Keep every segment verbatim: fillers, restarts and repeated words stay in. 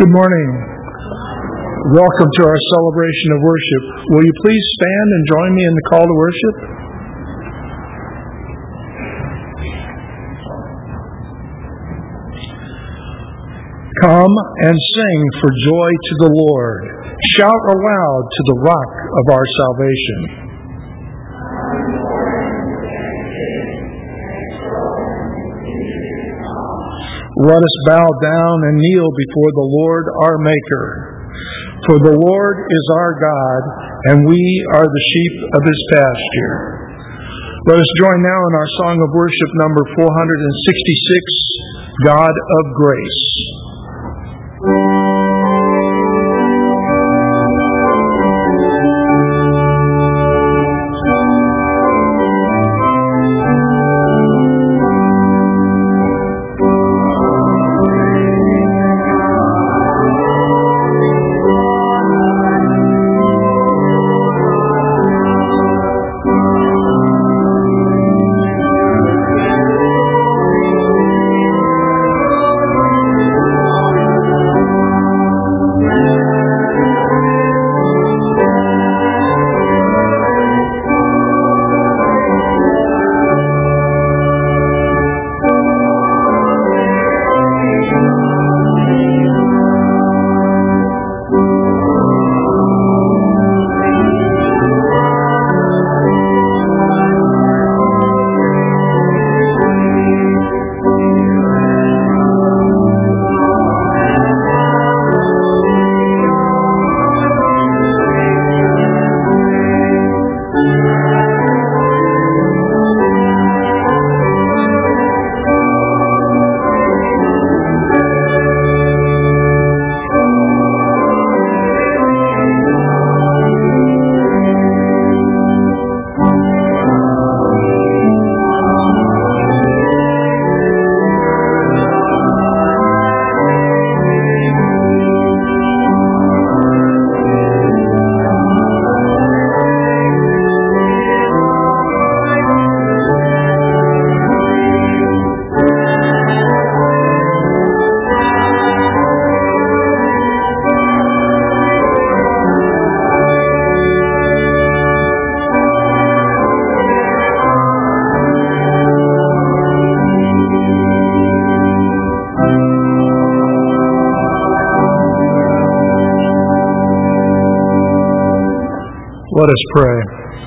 Good morning. Welcome to our celebration of worship. Will you please stand and join me in the call to worship? Come and sing for joy to the Lord. Shout aloud to the rock of our salvation. Let us bow down and kneel before the Lord our Maker. For the Lord is our God, and we are the sheep of His pasture. Let us join now in our song of worship number four sixty-six, God of Grace. Let us pray.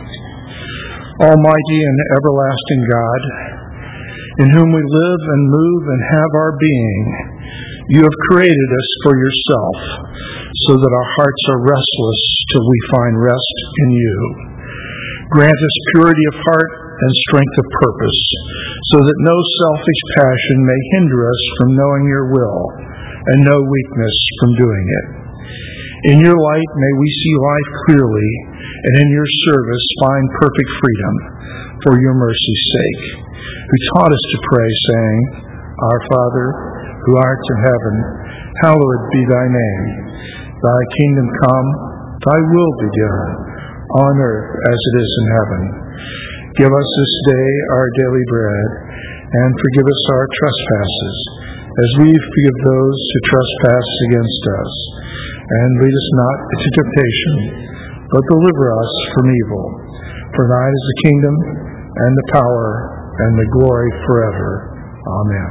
Almighty and everlasting God, in whom we live and move and have our being, you have created us for yourself, so that our hearts are restless till we find rest in you. Grant us purity of heart and strength of purpose, so that no selfish passion may hinder us from knowing your will, and no weakness from doing it. In your light may we see life clearly, and in your service find perfect freedom, for your mercy's sake, who taught us to pray, saying, Our Father, who art in heaven, hallowed be thy name. Thy kingdom come, thy will be done, on earth as it is in heaven. Give us this day our daily bread, and forgive us our trespasses, as we forgive those who trespass against us. And lead us not into temptation, but deliver us from evil. For thine is the kingdom, and the power, and the glory forever. Amen.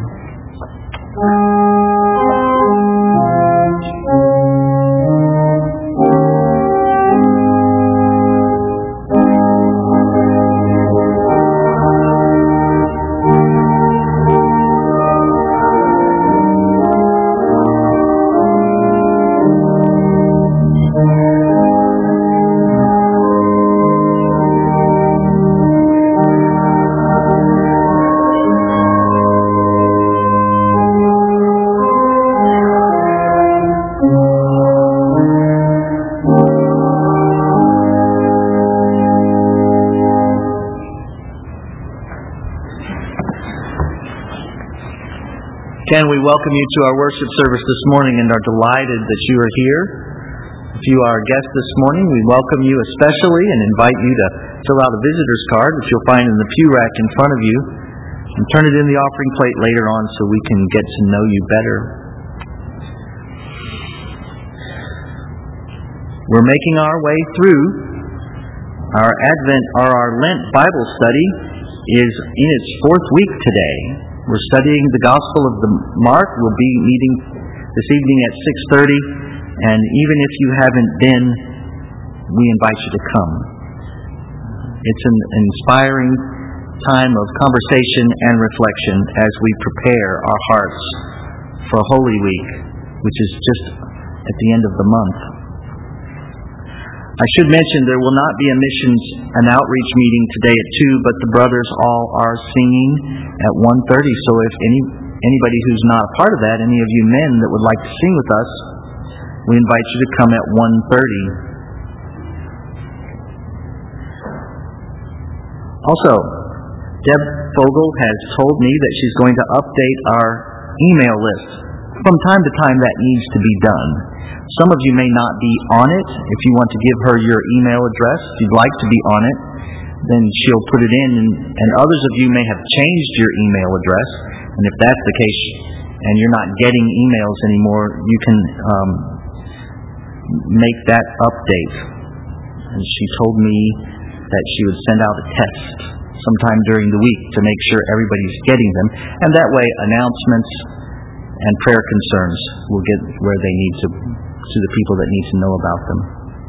Again, we welcome you to our worship service this morning and are delighted that you are here. If you are a guest this morning, we welcome you especially and invite you to fill out a visitor's card, which you'll find in the pew rack in front of you, and turn it in the offering plate later on so we can get to know you better. We're making our way through our Advent or our Lent Bible study is in its fourth week today. We're studying the Gospel of the Mark. We'll be meeting this evening at six thirty, and even if you haven't been, we invite you to come. It's an inspiring time of conversation and reflection as we prepare our hearts for Holy Week, which is just at the end of the month. I should mention there will not be a missions and outreach meeting today at two, but the brothers all are singing at one thirty. So if any anybody who's not a part of that, any of you men that would like to sing with us, we invite you to come at one thirty. Also, Deb Fogel has told me that she's going to update our email list. From time to time that needs to be done. Some of you may not be on it. If you want to give her your email address, if you'd like to be on it, then she'll put it in. And, and others of you may have changed your email address. And if that's the case, and you're not getting emails anymore, you can um, make that update. And she told me that she would send out a test sometime during the week to make sure everybody's getting them. And that way, announcements and prayer concerns will get where they need to, to the people that need to know about them.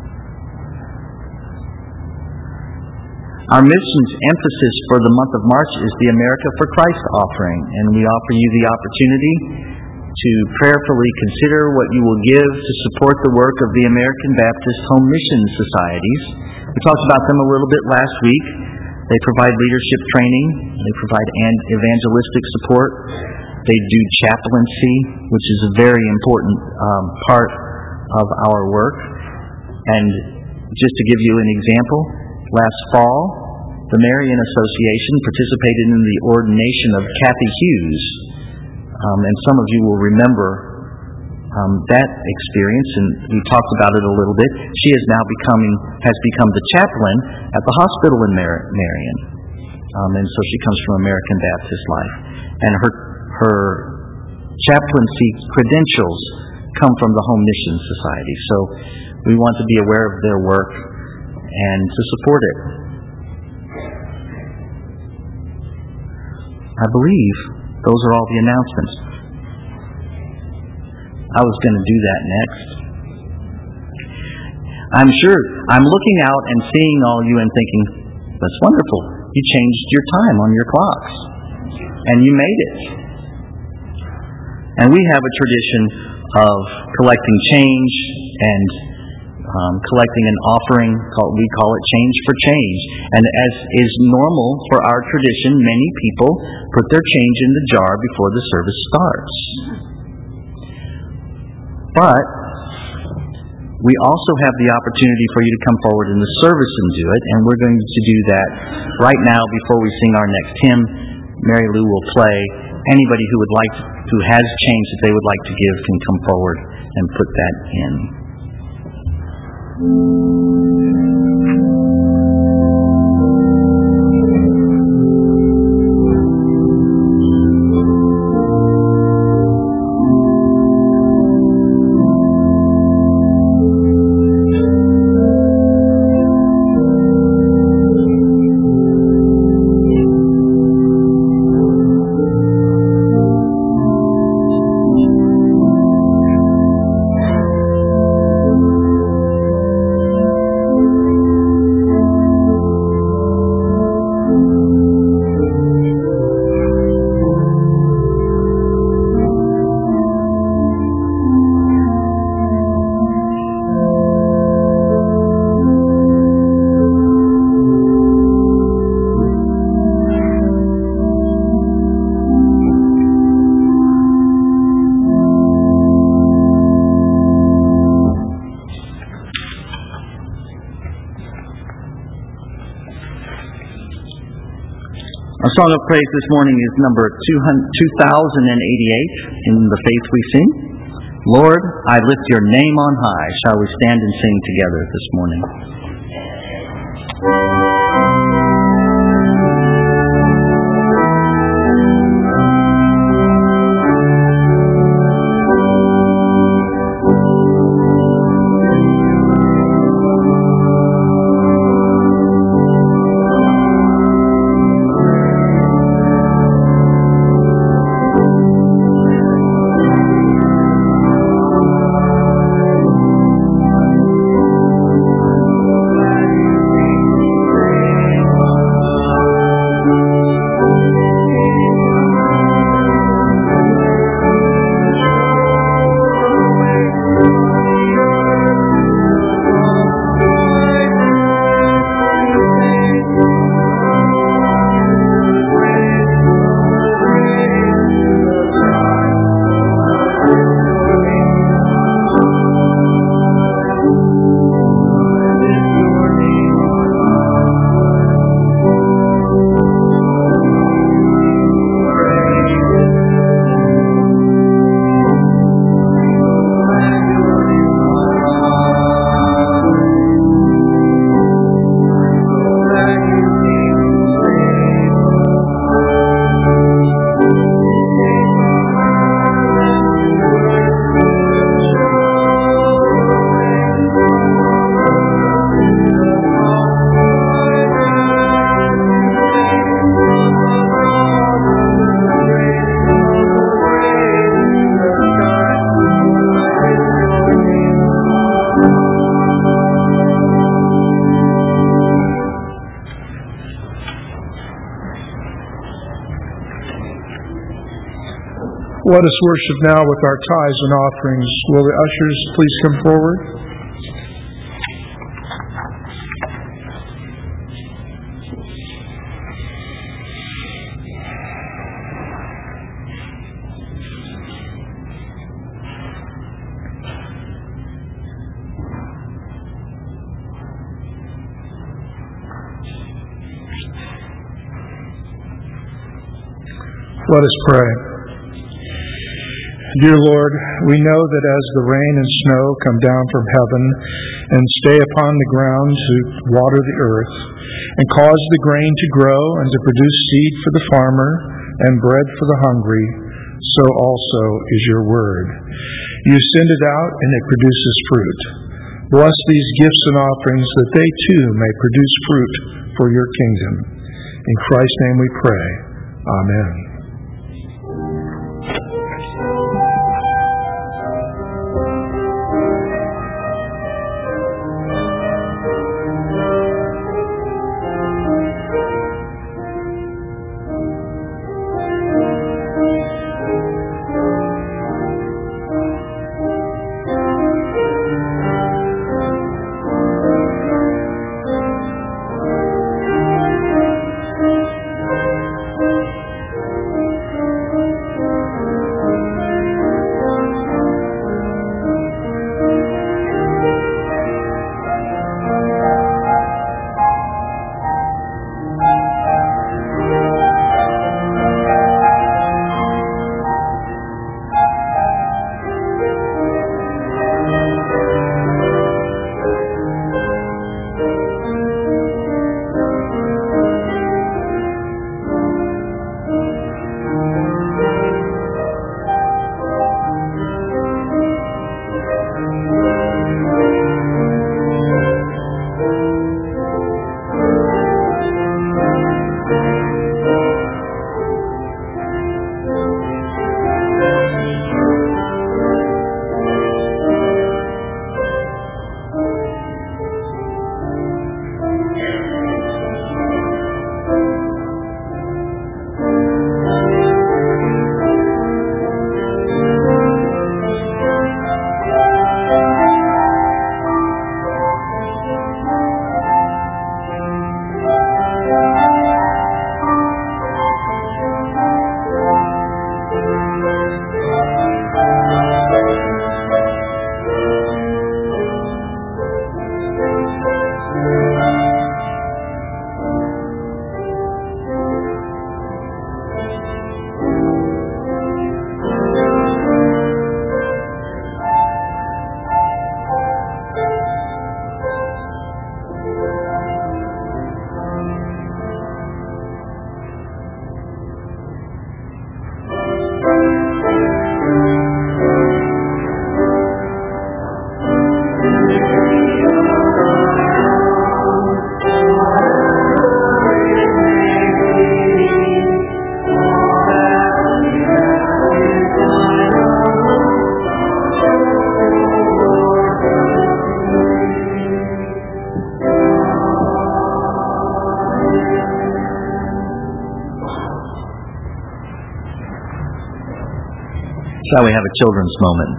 Our missions emphasis for the month of March is the America for Christ offering, and we offer you the opportunity to prayerfully consider what you will give to support the work of the American Baptist Home Mission Societies. We talked about them a little bit last week. They provide leadership training. They provide evangelistic support. They do chaplaincy, which is a very important um, part of our work. And just to give you an example, last fall, the Marian Association participated in the ordination of Kathy Hughes. Um, and some of you will remember um, that experience, and we talked about it a little bit. She is now becoming, has become the chaplain at the hospital in Mar- Marion. Um, and so she comes from American Baptist Life. And her her chaplaincy credentials come from the Home Mission Society. So we want to be aware of their work and to support it. I believe those are all the announcements. I was going to do that next. I'm sure I'm looking out and seeing all you and thinking, that's wonderful. You changed your time on your clocks. And you made it. And we have a tradition of collecting change and um, collecting an offering. Called, we call it Change for Change. And as is normal for our tradition, many people put their change in the jar before the service starts. But we also have the opportunity for you to come forward in the service and do it. And we're going to do that right now before we sing our next hymn. Mary Lou will play. Anybody who would like to, who has change that they would like to give can come forward and put that in. Our song of praise this morning is number two thousand eighty-eight in The Faith We Sing. Lord, I lift your name on high. Shall we stand and sing together this morning? Let us worship now with our tithes and offerings. Will the ushers please come forward? Let us pray. Dear Lord, we know that as the rain and snow come down from heaven and stay upon the ground to water the earth and cause the grain to grow and to produce seed for the farmer and bread for the hungry, so also is your word. You send it out and it produces fruit. Bless these gifts and offerings that they too may produce fruit for your kingdom. In Christ's name we pray. Amen. Shall we have a children's moment?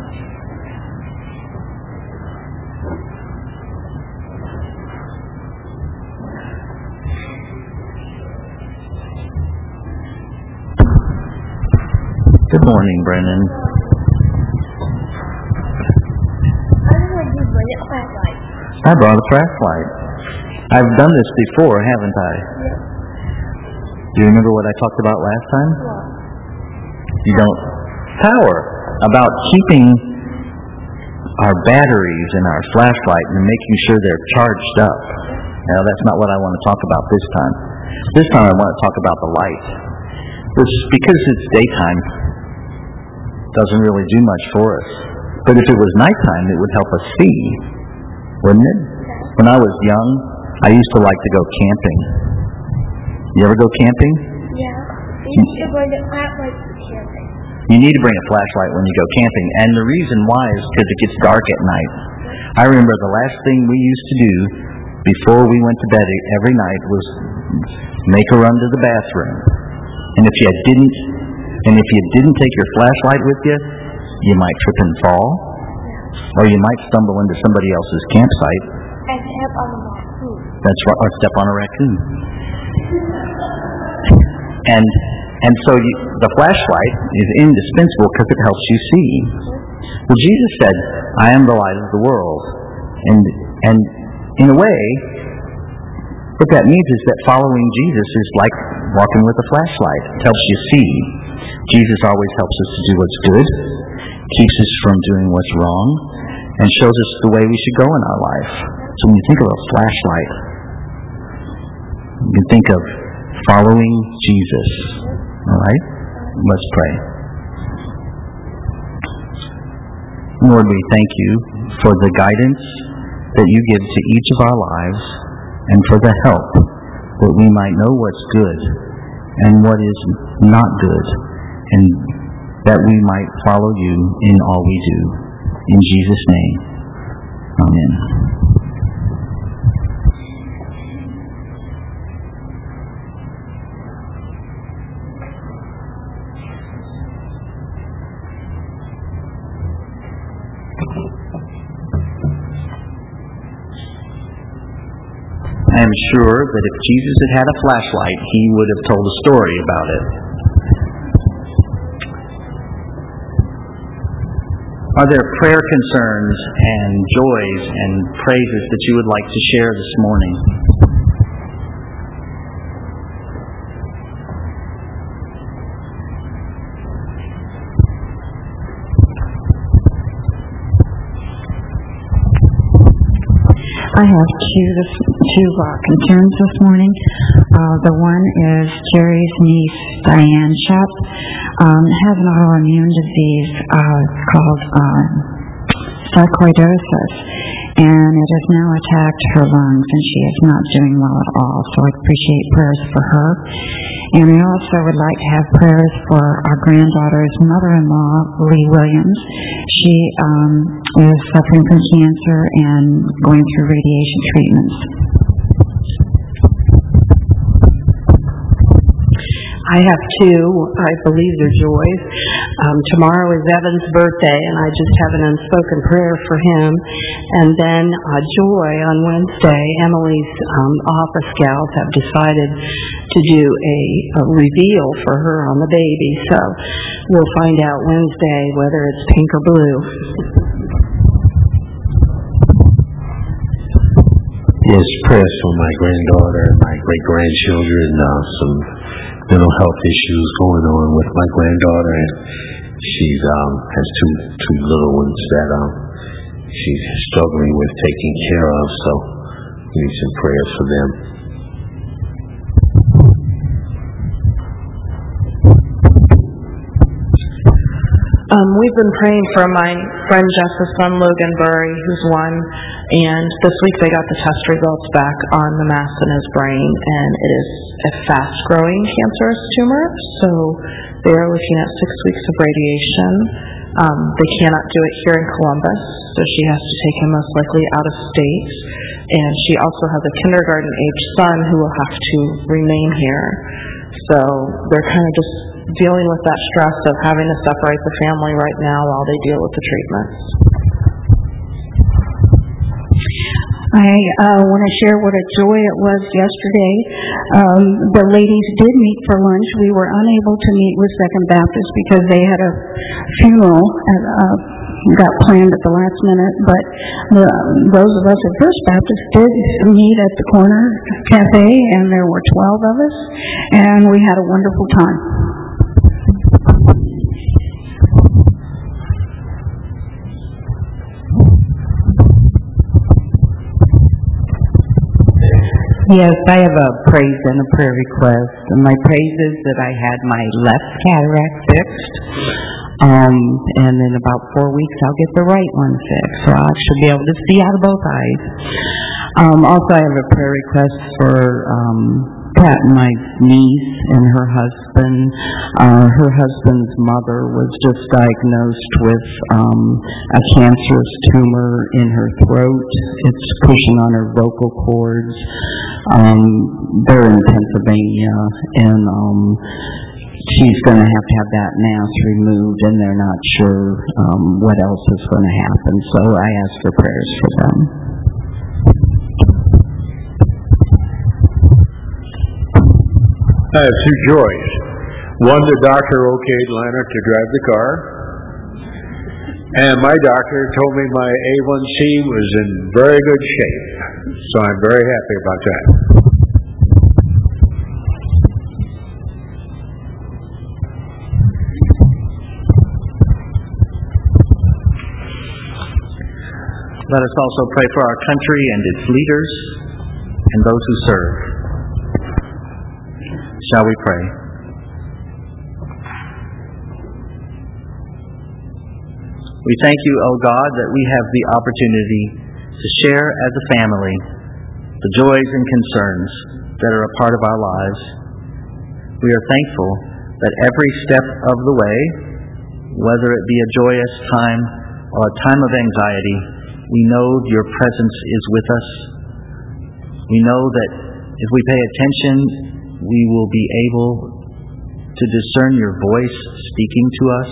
Good morning, Brennan. I brought a flashlight. I've done this before, haven't I? Do you remember what I talked about last time? You don't? Power. About keeping our batteries in our flashlight and making sure they're charged up. Now, that's not what I want to talk about this time. This time I want to talk about the light. Which, because it's daytime, doesn't really do much for us. But if it was nighttime, it would help us see, wouldn't it? When I was young, I used to like to go camping. You ever go camping? Yeah. You used to bring a flashlight to camping. You need to bring a flashlight when you go camping. And the reason why is because it gets dark at night. I remember the last thing we used to do before we went to bed every night was make a run to the bathroom. And if you didn't And if you didn't take your flashlight with you, you might trip and fall, or you might stumble into somebody else's campsite. And step on a raccoon. That's right, or step on a raccoon. And and so you, the flashlight is indispensable because it helps you see. Well, Jesus said, "I am the light of the world," and and in a way, what that means is that following Jesus is like walking with a flashlight. It helps you see. Jesus always helps us to do what's good, keeps us from doing what's wrong, and shows us the way we should go in our life. So when you think of a flashlight, you think of following Jesus. All right? Let's pray. Lord, we thank you for the guidance that you give to each of our lives and for the help that we might know what's good and what is not good, and that we might follow you in all we do. In Jesus' name, amen. I am sure that if Jesus had had a flashlight, he would have told a story about it. Are there prayer concerns and joys and praises that you would like to share this morning? I have two this, two uh, concerns this morning. Uh, the one is Jerry's niece, Diane Shep, um, has an autoimmune disease uh, called um, sarcoidosis, and it has now attacked her lungs, and she is not doing well at all. So I appreciate prayers for her. And I also would like to have prayers for our granddaughter's mother-in-law, Lee Williams. She um, is suffering from cancer and going through radiation treatments. I have two. I believe they're joys. Um, tomorrow is Evan's birthday, and I just have an unspoken prayer for him. And then uh, Joy, on Wednesday, Emily's um, office gals have decided to do a, a reveal for her on the baby. So we'll find out Wednesday whether it's pink or blue. Yes, prayers for my granddaughter and my great-grandchildren. Uh, some mental health issues going on with my granddaughter, and she's um, has two two little ones that um, she's struggling with taking care of. So we need some prayers for them. Um, we've been praying for my friend Jess's son, Logan Burry, who's one, and this week they got the test results back on the mass in his brain, and it is a fast-growing cancerous tumor, so they are looking at six weeks of radiation. Um, they cannot do it here in Columbus, so she has to take him most likely out of state, and she also has a kindergarten-age son who will have to remain here. So they're kind of just dealing with that stress of having to separate the family right now while they deal with the treatments. I uh, want to share what a joy it was yesterday. Um, the ladies did meet for lunch. We were unable to meet with Second Baptist because they had a funeral at, uh, got planned at the last minute, but the, those of us at First Baptist did meet at the corner cafe, and there were twelve of us, and we had a wonderful time. Yes, I have a praise and a prayer request. And my praise is that I had my left cataract fixed. Um, and in about four weeks, I'll get the right one fixed. So I should be able to see out of both eyes. Um, also, I have a prayer request for um, Pat, my niece, and her husband. Uh, her husband's mother was just diagnosed with um, a cancerous tumor in her throat. It's pushing on her vocal cords. Um, they're in Pennsylvania, and um, she's going to have to have that mass removed, and they're not sure um, what else is going to happen. So I ask for prayers for them. I have two joys. One, the doctor okayed Leonard to drive the car. And my doctor told me my A one C was in very good shape. So I'm very happy about that. Let us also pray for our country and its leaders and those who serve. Shall we pray? We thank you, O God, that we have the opportunity to share as a family the joys and concerns that are a part of our lives. We are thankful that every step of the way, whether it be a joyous time or a time of anxiety, we know your presence is with us. We know that if we pay attention, we will be able to discern your voice speaking to us.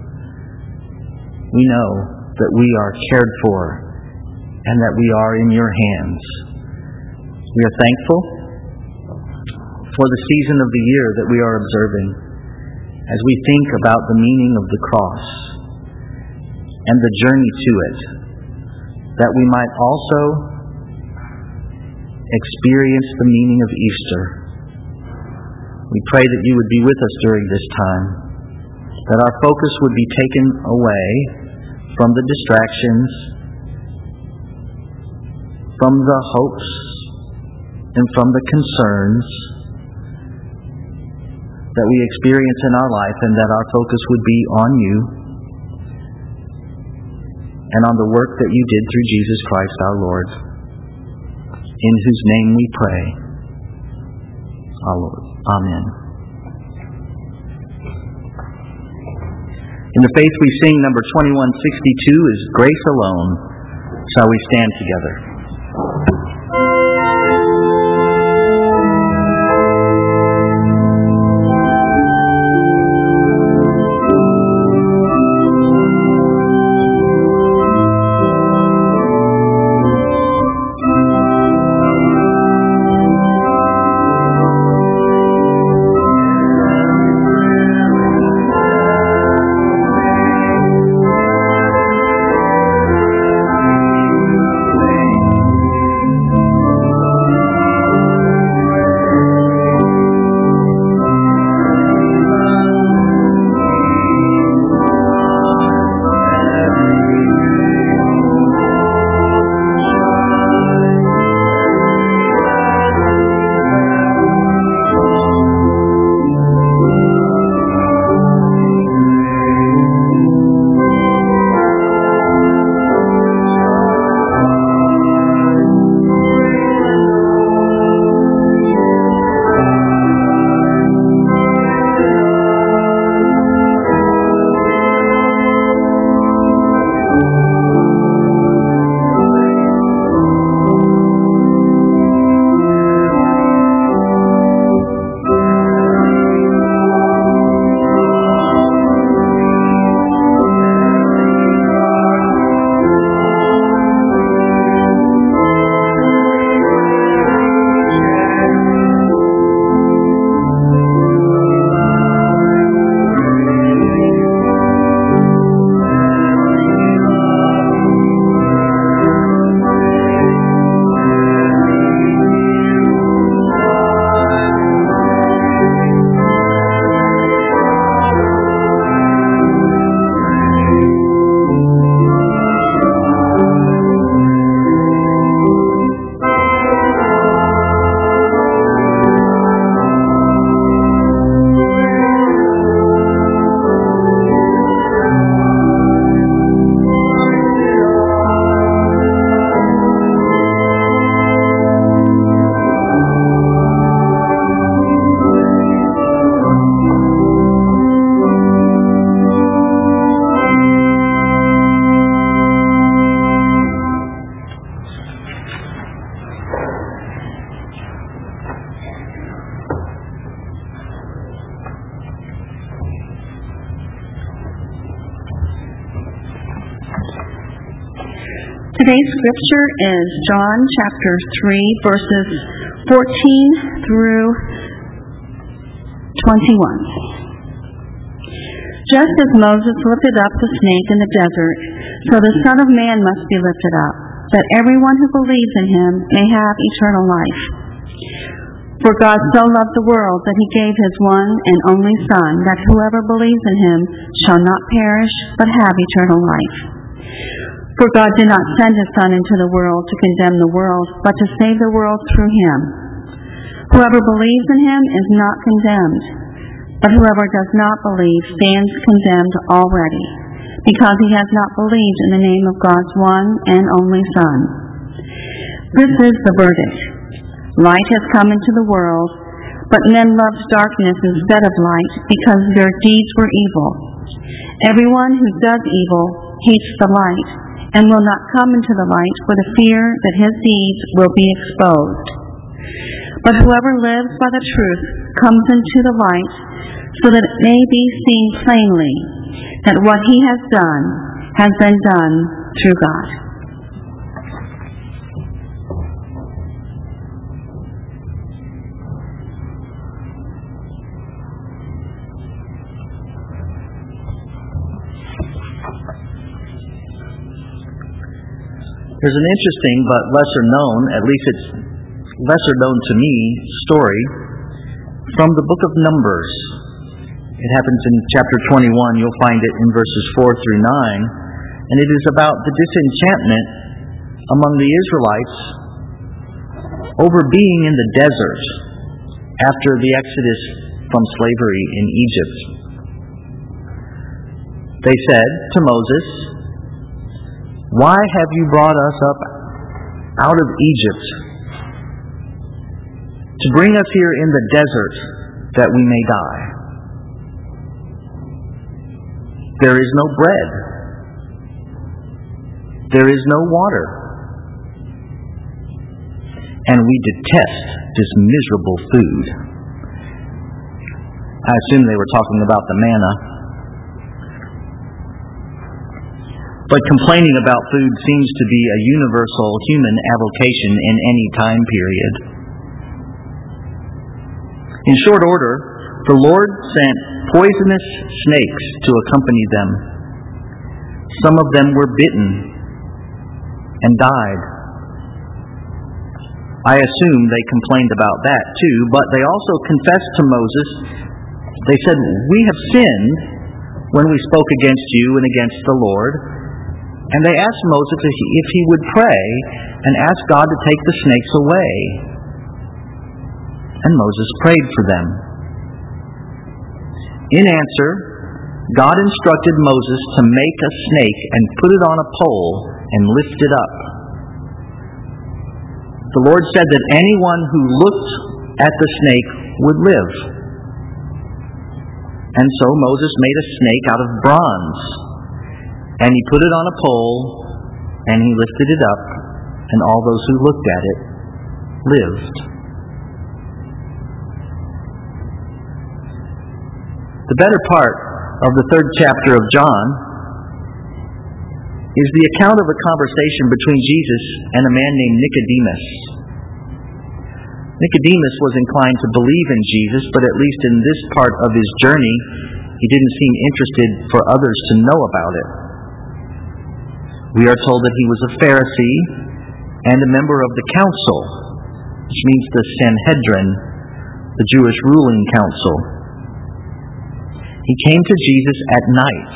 We know that we are cared for and that we are in your hands. We are thankful for the season of the year that we are observing as we think about the meaning of the cross and the journey to it, that we might also experience the meaning of Easter. We pray that you would be with us during this time, that our focus would be taken away from the distractions, from the hopes, and from the concerns that we experience in our life, and that our focus would be on you and on the work that you did through Jesus Christ our Lord, in whose name we pray. Our Lord. Amen. In the faith we sing number twenty-one sixty-two is Grace Alone. Shall we stand together? Thank you. Today's scripture is John chapter three, verses fourteen through twenty-one. Just as Moses lifted up the snake in the desert, so the Son of Man must be lifted up, that everyone who believes in him may have eternal life. For God so loved the world that he gave his one and only Son, that whoever believes in him shall not perish, but have eternal life. For God did not send his Son into the world to condemn the world, but to save the world through him. Whoever believes in him is not condemned, but whoever does not believe stands condemned already, because he has not believed in the name of God's one and only Son. This is the verdict. Light has come into the world, but men loved darkness instead of light, because their deeds were evil. Everyone who does evil hates the light, and will not come into the light for the fear that his deeds will be exposed. But whoever lives by the truth comes into the light, so that it may be seen plainly that what he has done has been done through God. There's an interesting but lesser known, at least it's lesser known to me, story from the book of Numbers. It happens in chapter twenty-one. You'll find it in verses four through nine. And it is about the disenchantment among the Israelites over being in the desert after the exodus from slavery in Egypt. They said to Moses, "Why have you brought us up out of Egypt to bring us here in the desert that we may die? There is no bread. There is no water. And we detest this miserable food." I assume they were talking about the manna. But complaining about food seems to be a universal human avocation in any time period. In short order, the Lord sent poisonous snakes to accompany them. Some of them were bitten and died. I assume they complained about that too, but they also confessed to Moses. They said, "We have sinned when we spoke against you and against the Lord." And they asked Moses if he would pray and ask God to take the snakes away. And Moses prayed for them. In answer, God instructed Moses to make a snake and put it on a pole and lift it up. The Lord said that anyone who looked at the snake would live. And so Moses made a snake out of bronze. And he put it on a pole, and he lifted it up, and all those who looked at it lived. The better part of the third chapter of John is the account of a conversation between Jesus and a man named Nicodemus. Nicodemus was inclined to believe in Jesus, but at least in this part of his journey, he didn't seem interested for others to know about it. We are told that he was a Pharisee and a member of the council, which means the Sanhedrin, the Jewish ruling council. He came to Jesus at night,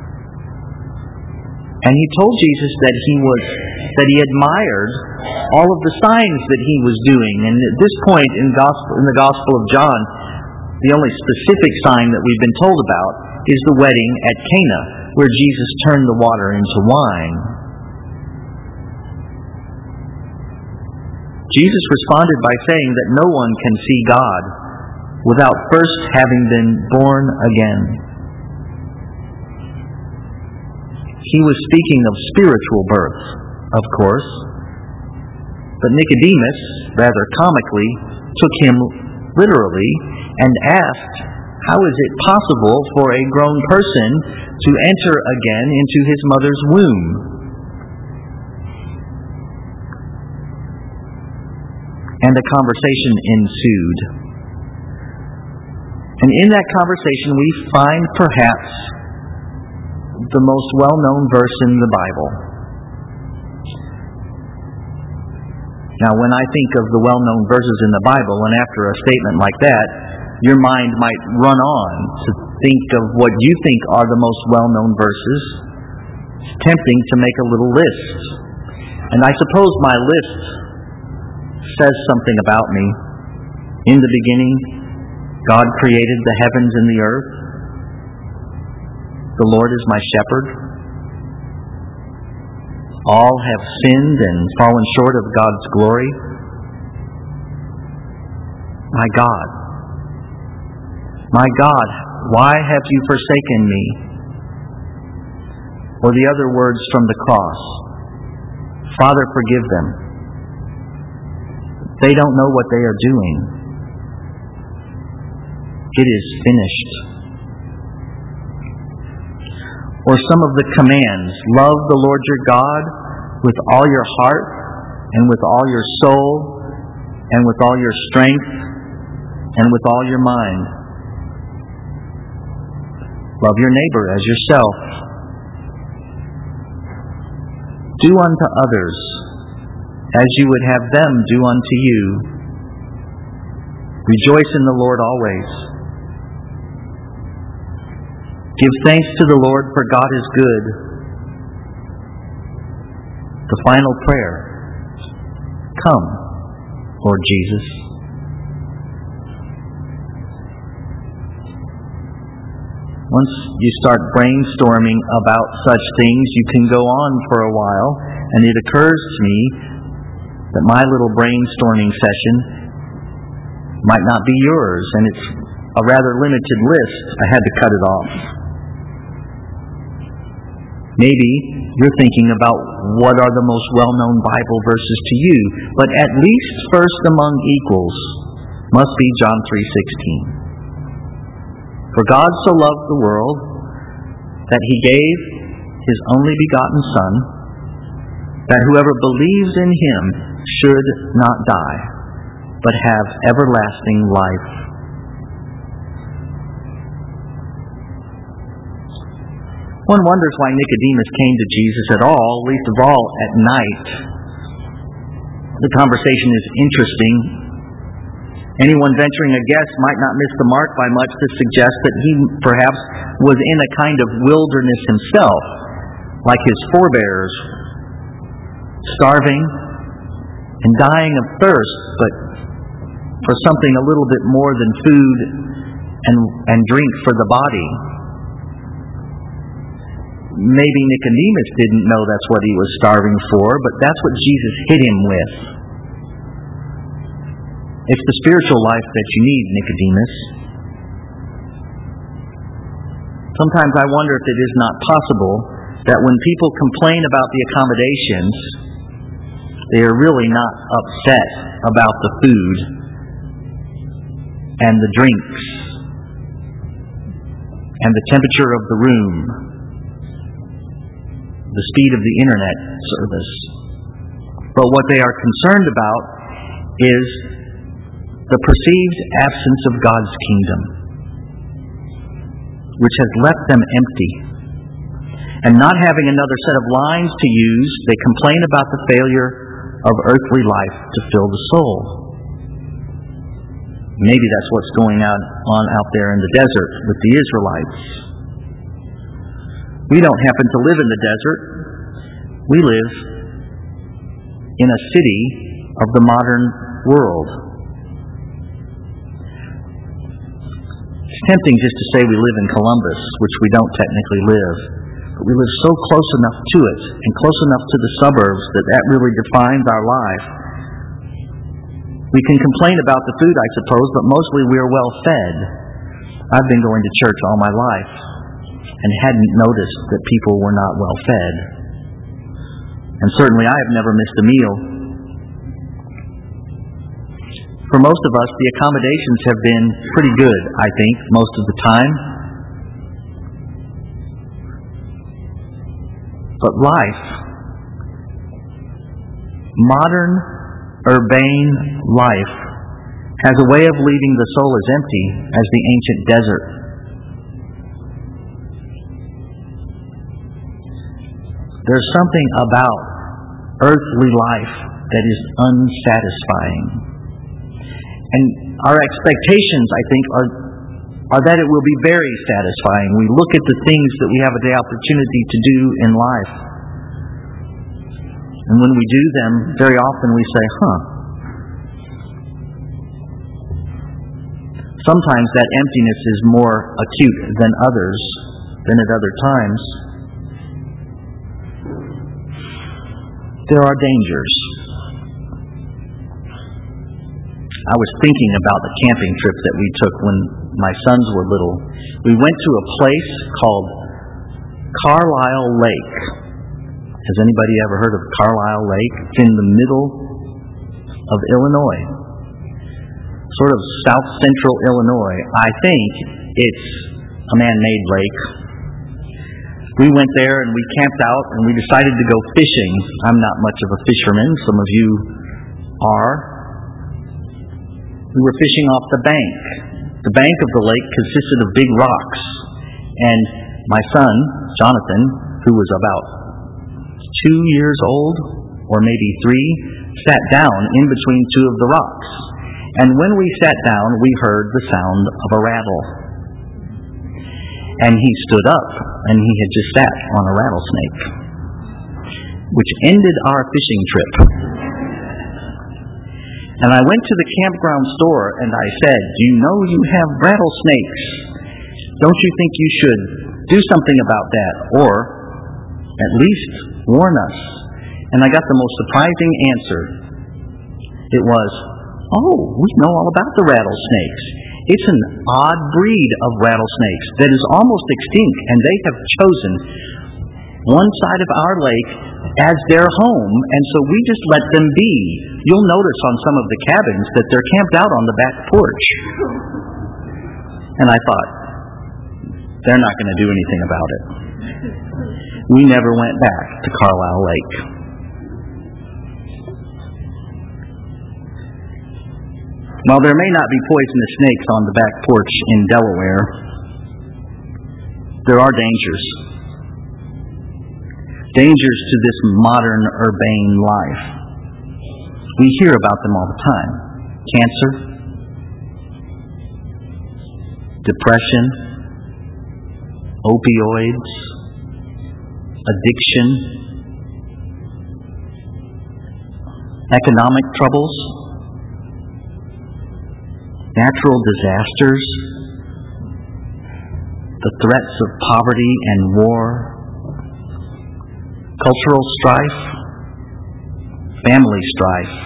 and he told Jesus that he was that he admired all of the signs that he was doing. And at this point in gospel in the Gospel of John, the only specific sign that we've been told about is the wedding at Cana, where Jesus turned the water into wine. Jesus responded by saying that no one can see God without first having been born again. He was speaking of spiritual birth, of course, but Nicodemus, rather comically, took him literally and asked, "How is it possible for a grown person to enter again into his mother's womb?" and a conversation ensued. And in that conversation we find perhaps the most well-known verse in the Bible. Now, when I think of the well-known verses in the Bible, and after a statement like that, your mind might run on to think of what you think are the most well-known verses. It's tempting to make a little list. And I suppose my list says something about me. In the beginning, God created the heavens and the earth. The Lord is my shepherd. All have sinned and fallen short of God's glory. My God, my God, why have you forsaken me? Or the other words from the cross, Father, forgive them. They don't know what they are doing. It is finished. Or some of the commands, love the Lord your God with all your heart and with all your soul and with all your strength and with all your mind. Love your neighbor as yourself. Do unto others as you would have them do unto you. Rejoice in the Lord always. Give thanks to the Lord, for God is good. The final prayer. Come, Lord Jesus. Once you start brainstorming about such things, you can go on for a while, and it occurs to me that my little brainstorming session might not be yours, and it's a rather limited list. I had to cut it off. Maybe you're thinking about what are the most well-known Bible verses to you, but at least first among equals must be John three sixteen. For God so loved the world that He gave His only begotten Son, that whoever believes in Him should not die, but have everlasting life. One wonders why Nicodemus came to Jesus at all, least of all at night. The conversation is interesting. Anyone venturing a guess might not miss the mark by much to suggest that he perhaps was in a kind of wilderness himself, like his forebears, starving and dying of thirst, but for something a little bit more than food and, and drink for the body. Maybe Nicodemus didn't know that's what he was starving for, but that's what Jesus hit him with. It's the spiritual life that you need, Nicodemus. Sometimes I wonder if it is not possible that when people complain about the accommodations, they are really not upset about the food and the drinks and the temperature of the room, the speed of the internet service. But what they are concerned about is the perceived absence of God's kingdom, which has left them empty. And not having another set of lines to use, they complain about the failure of earthly life to fill the soul. Maybe that's what's going on out there in the desert with the Israelites. We don't happen to live in the desert. We live in a city of the modern world. It's tempting just to say we live in Columbus, which we don't technically live. But we live so close enough to it and close enough to the suburbs that that really defines our life. We can complain about the food, I suppose, but mostly we are well fed. I've been going to church all my life and hadn't noticed that people were not well fed. And certainly I have never missed a meal. For most of us, the accommodations have been pretty good, I think, most of the time. But life, modern urbane life has a way of leaving the soul as empty as the ancient desert. There's something about earthly life that is unsatisfying. And our expectations, I think, are, are that it will be very satisfying. We look at the things that we have the opportunity to do in life. And when we do them, very often we say, huh. Sometimes that emptiness is more acute than others, than at other times. There are dangers. I was thinking about the camping trip that we took when my sons were little. We went to a place called Carlisle Lake. Has anybody ever heard of Carlisle Lake? It's in the middle of Illinois. Sort of south central Illinois. I think it's a man-made lake. We went there and we camped out and we decided to go fishing. I'm not much of a fisherman. Some of you are. We were fishing off the bank. The bank of the lake consisted of big rocks. And my son, Jonathan, who was about two years old, or maybe three, sat down in between two of the rocks. And when we sat down, we heard the sound of a rattle. And he stood up, and he had just sat on a rattlesnake, which ended our fishing trip. And I went to the campground store, and I said, "You know you have rattlesnakes. Don't you think you should do something about that, or at least warn us?" And I got the most surprising answer. It was, "Oh, we know all about the rattlesnakes. It's an odd breed of rattlesnakes that is almost extinct, and they have chosen one side of our lake as their home, and so we just let them be. You'll notice on some of the cabins that they're camped out on the back porch." And I thought, they're not going to do anything about it. We never went back to Carlisle Lake. While there may not be poisonous snakes on the back porch in Delaware, there are dangers. Dangers to this modern urbane life. We hear about them all the time. Cancer, depression, opioids, addiction, economic troubles, natural disasters, the threats of poverty and war, cultural strife, family strife.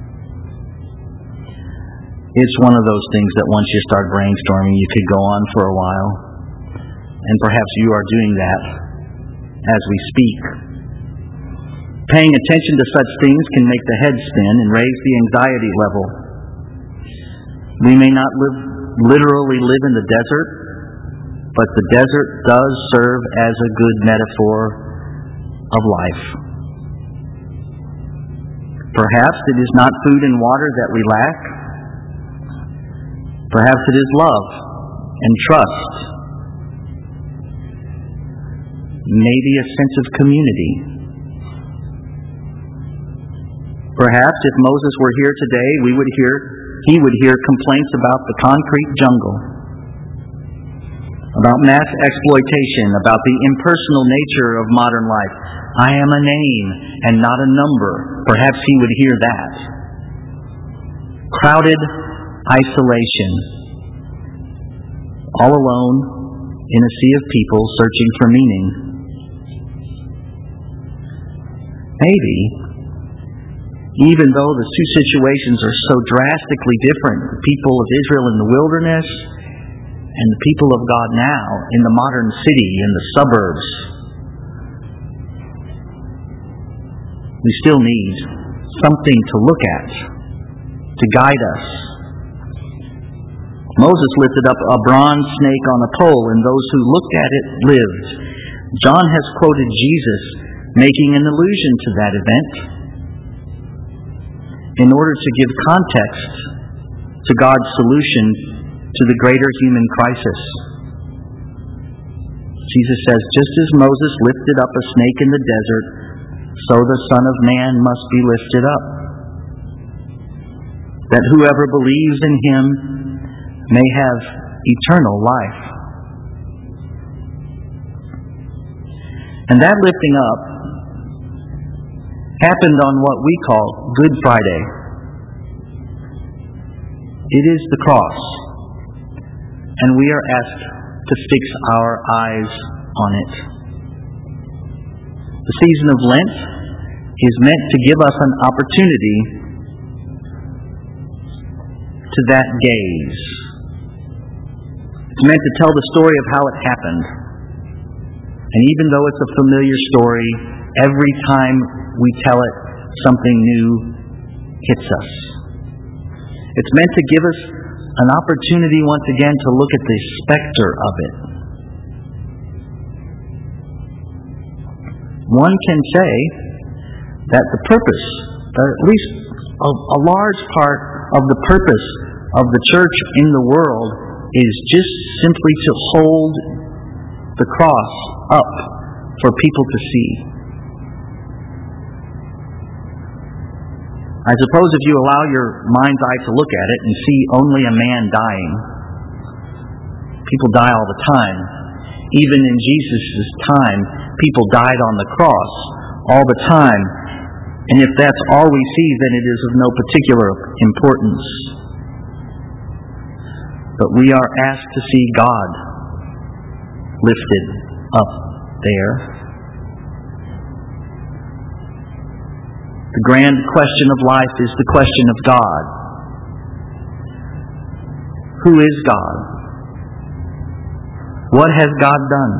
It's one of those things that once you start brainstorming, you could go on for a while. And perhaps you are doing that as we speak. Paying attention to such things can make the head spin and raise the anxiety level. We may not live, literally live in the desert, but the desert does serve as a good metaphor of life. Perhaps it is not food and water that we lack. Perhaps it is love and trust. Maybe a sense of community. Perhaps if Moses were here today, we would hear, he would hear complaints about the concrete jungle, about mass exploitation, about the impersonal nature of modern life. I am a name and not a number. Perhaps he would hear that. Crowded isolation. All alone in a sea of people searching for meaning. Maybe, even though the two situations are so drastically different, the people of Israel in the wilderness and the people of God now in the modern city, in the suburbs, we still need something to look at, to guide us. Moses lifted up a bronze snake on a pole, and those who looked at it lived. John has quoted Jesus making an allusion to that event. in order to give context to God's solution to the greater human crisis. Jesus says, just as Moses lifted up a snake in the desert, so the Son of Man must be lifted up, that whoever believes in him may have eternal life. And that lifting up happened on what we call Good Friday. It is the cross, and we are asked to fix our eyes on it. The season of Lent is meant to give us an opportunity to that gaze. It's meant to tell the story of how it happened. And even though it's a familiar story, every time we tell it, something new hits us. It's meant to give us an opportunity once again to look at the specter of it. One can say that the purpose, or at least a, a large part of the purpose of the church in the world, is just simply to hold the cross up for people to see. I suppose if you allow your mind's eye to look at it and see only a man dying, people die all the time. Even in Jesus' time, people died on the cross all the time. And if that's all we see, then it is of no particular importance. But we are asked to see God lifted up there. The grand question of life is the question of God. Who is God? What has God done?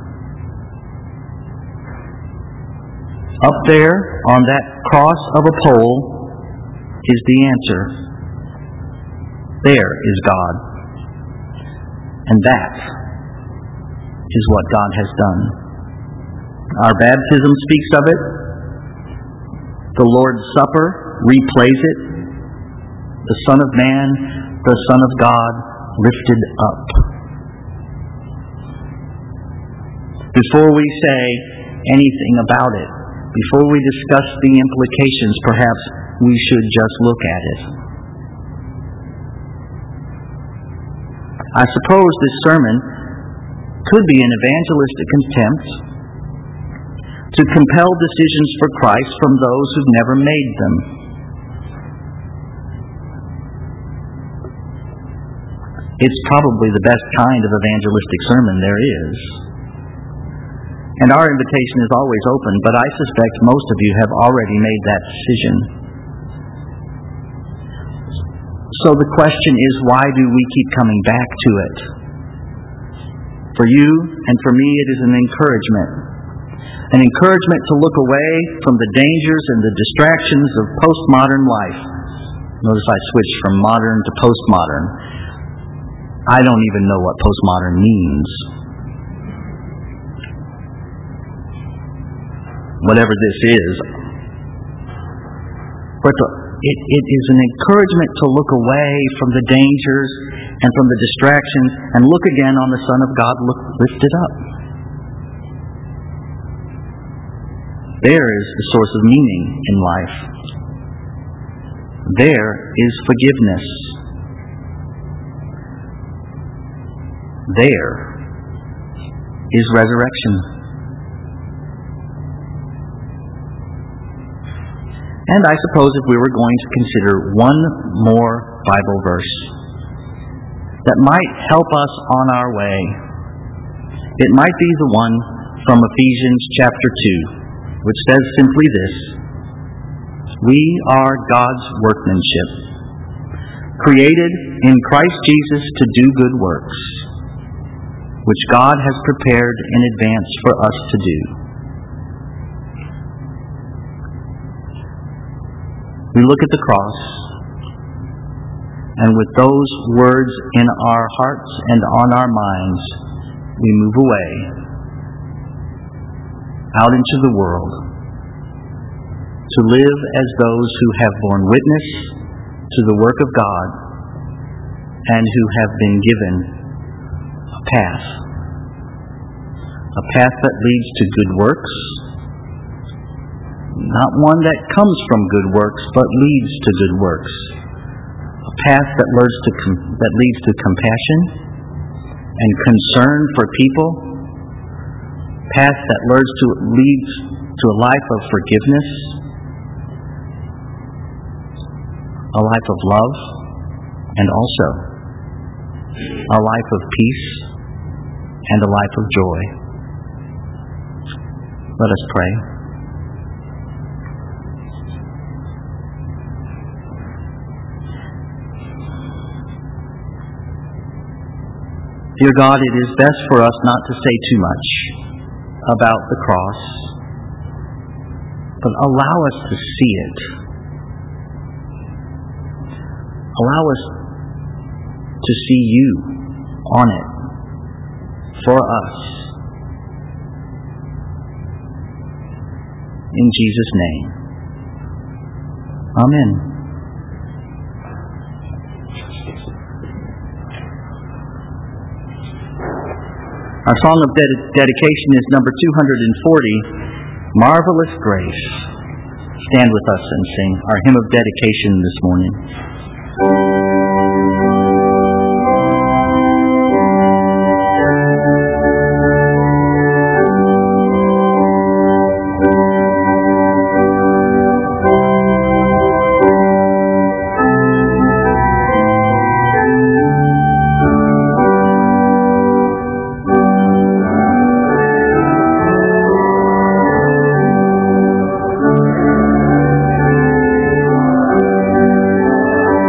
Up there on that cross of a pole is the answer. There is God. And that is what God has done. Our baptism speaks of it. The Lord's Supper replays it. The Son of Man, the Son of God, lifted up. Before we say anything about it, before we discuss the implications, perhaps we should just look at it. I suppose this sermon could be an evangelistic attempt to compel decisions for Christ from those who've never made them. It's probably the best kind of evangelistic sermon there is. And our invitation is always open, but I suspect most of you have already made that decision. So the question is, why do we keep coming back to it? For you and for me, it is an encouragement. An encouragement to look away from the dangers and the distractions of postmodern life. Notice I switched from modern to postmodern. I don't even know what postmodern means. Whatever this is. But the, it, it is an encouragement to look away from the dangers and from the distractions and look again on the Son of God look, lifted up. There is the source of meaning in life. There is forgiveness. There is resurrection. And I suppose if we were going to consider one more Bible verse that might help us on our way, it might be the one from Ephesians chapter two, which says simply this: we are God's workmanship, created in Christ Jesus to do good works, which God has prepared in advance for us to do. We look at the cross, and with those words in our hearts and on our minds, we move away out into the world to live as those who have borne witness to the work of God and who have been given a path. A path that leads to good works, not one that comes from good works, but leads to good works. A path that leads to, com- that leads to compassion and concern for people. A path that leads to, leads to a life of forgiveness, a life of love, and also a life of peace and a life of joy. Let us pray. Dear God, it is best for us not to say too much about the cross, but allow us to see it. Allow us to see you on it for us. In Jesus' name. Amen. Our song of ded- dedication is number two hundred forty, Marvelous Grace. Stand with us and sing our hymn of dedication this morning. Thank you.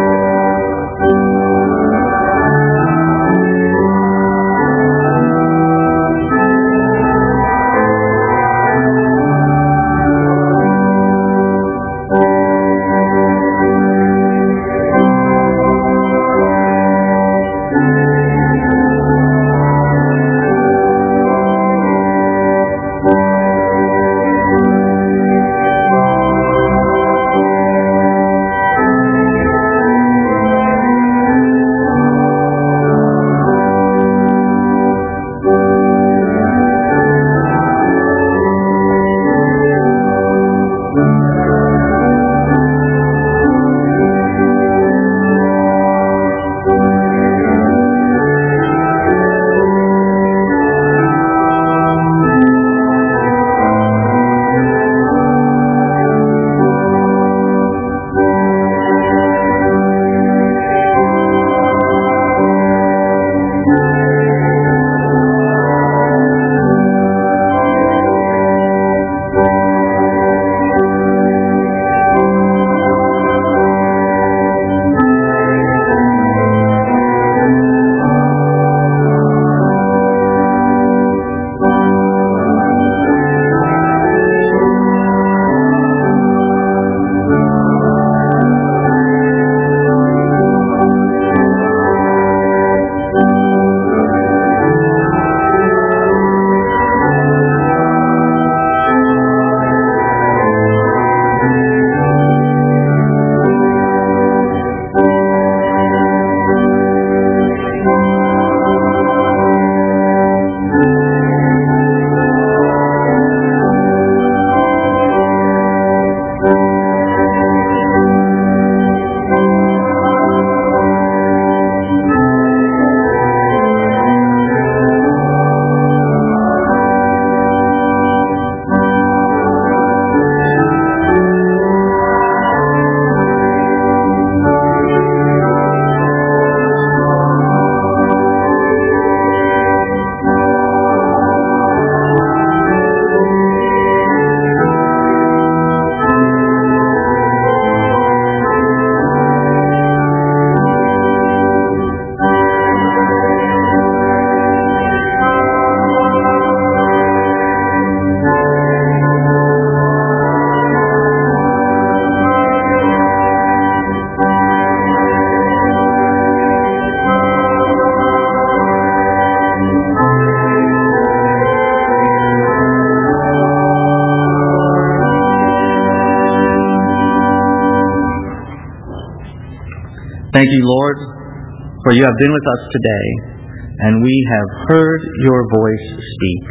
thank you, Lord, for you have been with us today, and we have heard your voice speak.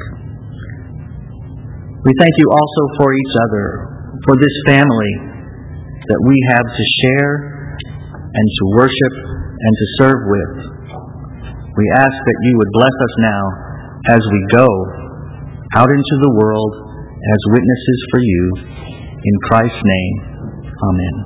We thank you also for each other, for this family that we have to share and to worship and to serve with. We ask that you would bless us now as we go out into the world as witnesses for you. In Christ's name, amen.